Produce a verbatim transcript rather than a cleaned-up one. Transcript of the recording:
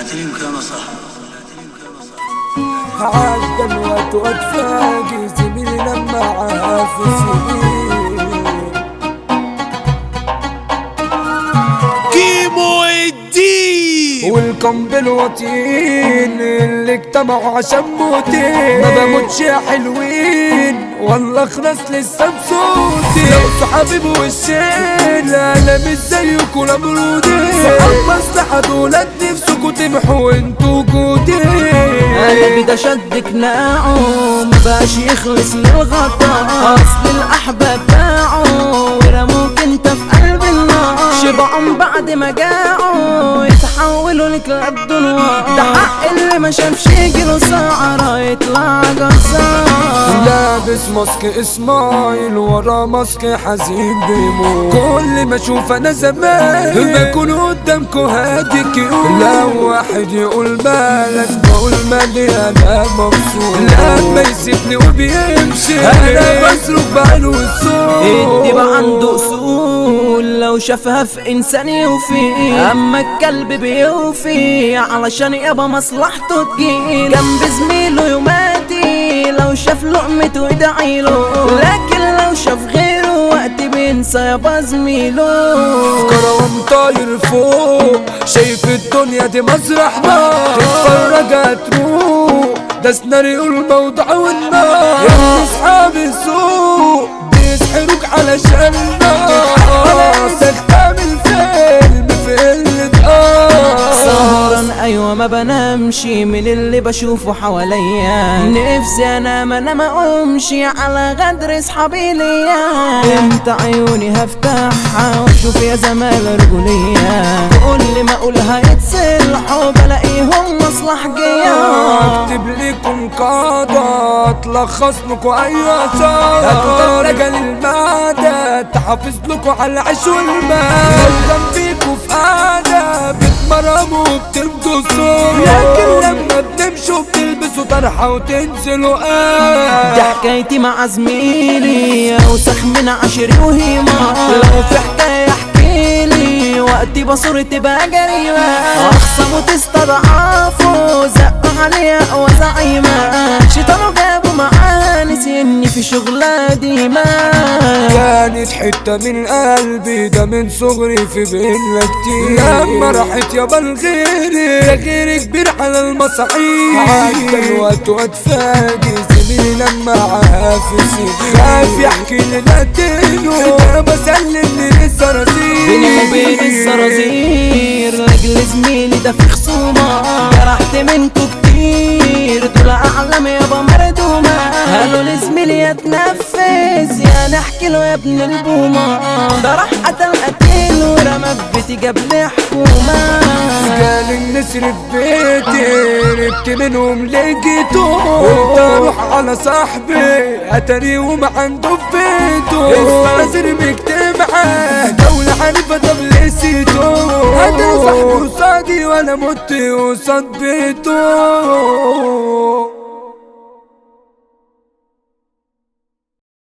عدى الوقت واتفاجئ زميلي لما عاف سنين كيمو الدين والقنبل وطين اللي اجتمعوا عشان موتين ما بموتش يا حلوين والله خلاص لسه بصوتي لو صحابي بوشين انا مش زيكم ولا برودين صحاب مصلحة دولت نفسكوا تمحوا انتوا وجودين قلبي ده شد قناعه مبقاش يخلص للغطاء اصل الاحباب باعوا ورموك انت في قلب النار شبعهم بعد ما جاعوا يتحولوا لكلاب دنوار ده حق اللي ما شافش يجيله سعرة يطلع جزار لابس ماسك اسماعيل ورا ماسك حزين بيموت كل ما اشوف انا زمان بكون قدامكوا هادي كيوت لو واحد يقول مالك بقول مالي انا مبسوط لما يسيبني وبيمشي انا بسلك بعينه الصوت الدبا عنده اصول لو شافها في انسان يوفي اما الكلب بيوفي علشان يابا مصلحته تجيل جنب زميله يوماتي لو شاف لقمته يدعيله لكن لو شاف غيره وقت بينسى يابا زميله كروان طاير فوق شايف الدنيا دي مسرح نار تتفرج هتروح ده سيناريو الموضوع والنار يا اصحاب السوق بيسحروك علشان النار تعمل فيلم في قلة اه سهران ايوه ما بنامش من اللي بشوفه حواليا نفسي انام انا ما اقومشي على غدر اصحابي ليا امتى عيوني هفتحها واشوف يا زمال رجولية كل ما اقولها يتصلحوا بلاقيهم مصلح جاية اكتب لكم قاعدة تلخص لكم اي اثار هتقدر رجل المعدة تحافظ لكم على العيش والمال لو جنبيكوا في قعدة بتمرموا وبتمدوا الصوت لكن لما بتمشوا بتلبسوا طرحة وتنزلوا قاعدة دي حكايتي مع زميلي اوسخ من عشري وهيمة لو في حكاية احكيلي وقتي بصورتي بقى جريمة اخصموا تستضعفوا زقوا عليا اقوى زعيمة شيطانوا جابوا معاه نسيني في شغلة ديما كانت حتة من قلبي ده من صغري في بينا كتير لما راحت يابا لغيري غيري كبير على المصاحيح عدى الوقت واتفاجئ زميلي لما عافسي خاف يحكي لي نديله انا بسلمني للزرازير بيني وبين الزرازير رجل زميلي ده في خصومة جرحت منكو كتير دول اعلام يابا مردومة قالوا لزميلي يتنفس يا نحكي له يا ابن البومة ده راح قتل قتيل ورمى في بيتي جاب لي حكومة قال النسر في بيتي ربت منهم لقيته قلت اروح على صاحبي اتاري وما عنده في بيته السرازير مجتمعة دولة حنيفة طب لسيته هذا صاحبي قصادي وانا مت قصاد بيته